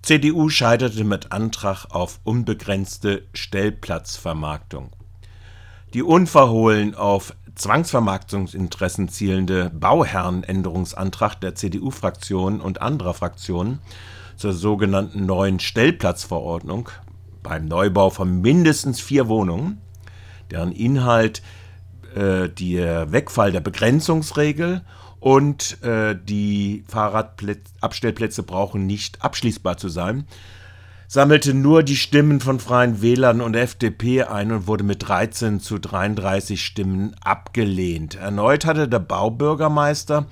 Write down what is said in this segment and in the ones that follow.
CDU scheiterte mit Antrag auf unbegrenzte Stellplatzvermarktung. Die unverhohlen auf Zwangsvermarktungsinteressen zielende Bauherrenänderungsantrag der CDU-Fraktion und anderer Fraktionen zur sogenannten neuen Stellplatzverordnung beim Neubau von mindestens 4 Wohnungen, deren Inhalt der Wegfall der Begrenzungsregel und die Fahrradabstellplätze brauchen nicht abschließbar zu sein, sammelte nur die Stimmen von Freien Wählern und FDP ein und wurde mit 13:33 Stimmen abgelehnt. Erneut hatte der Baubürgermeister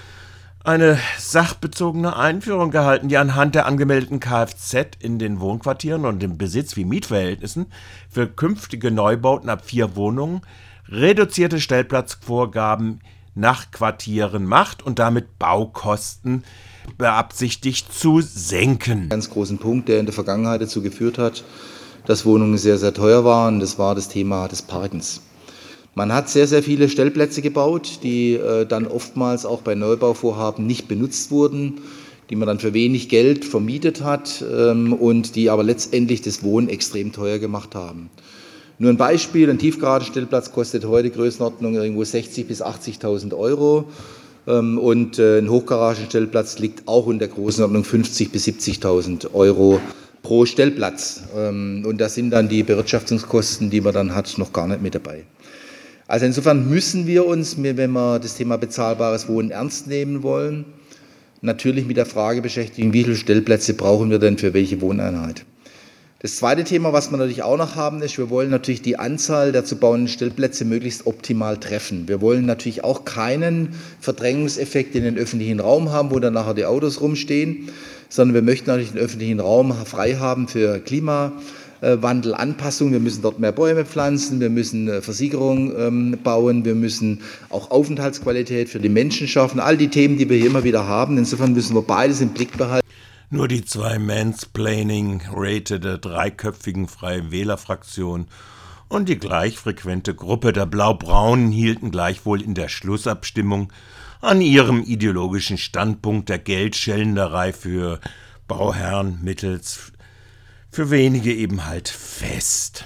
eine sachbezogene Einführung gehalten, die anhand der angemeldeten Kfz in den Wohnquartieren und im Besitz- wie Mietverhältnissen für künftige Neubauten ab 4 Wohnungen reduzierte Stellplatzvorgaben nach Quartieren macht und damit Baukosten beabsichtigt zu senken. Ganz großen Punkt, der in der Vergangenheit dazu geführt hat, dass Wohnungen sehr, sehr teuer waren, das war das Thema des Parkens. Man hat sehr, sehr viele Stellplätze gebaut, die dann oftmals auch bei Neubauvorhaben nicht benutzt wurden, die man dann für wenig Geld vermietet hat und die aber letztendlich das Wohnen extrem teuer gemacht haben. Nur ein Beispiel, ein Tiefgaragenstellplatz kostet heute Größenordnung irgendwo 60.000 bis 80.000 Euro und ein Hochgaragenstellplatz liegt auch in der Größenordnung 50.000 bis 70.000 Euro pro Stellplatz. Und da sind dann die Bewirtschaftungskosten, die man dann hat, noch gar nicht mit dabei. Also insofern müssen wir uns, wenn wir das Thema bezahlbares Wohnen ernst nehmen wollen, natürlich mit der Frage beschäftigen, wie viele Stellplätze brauchen wir denn für welche Wohneinheit. Das zweite Thema, was wir natürlich auch noch haben, ist, wir wollen natürlich die Anzahl der zu bauenden Stellplätze möglichst optimal treffen. Wir wollen natürlich auch keinen Verdrängungseffekt in den öffentlichen Raum haben, wo dann nachher die Autos rumstehen, sondern wir möchten natürlich den öffentlichen Raum frei haben für Klimawandelanpassung. Wir müssen dort mehr Bäume pflanzen, wir müssen Versiegerung bauen, wir müssen auch Aufenthaltsqualität für die Menschen schaffen. All die Themen, die wir hier immer wieder haben. Insofern müssen wir beides im Blick behalten. Nur die 2 Mansplaining-Rate der 3-köpfigen Freien Wählerfraktion und die gleichfrequente Gruppe der Blau-Braunen hielten gleichwohl in der Schlussabstimmung an ihrem ideologischen Standpunkt der Geldschellenderei für Bauherren mittels für wenige eben halt fest.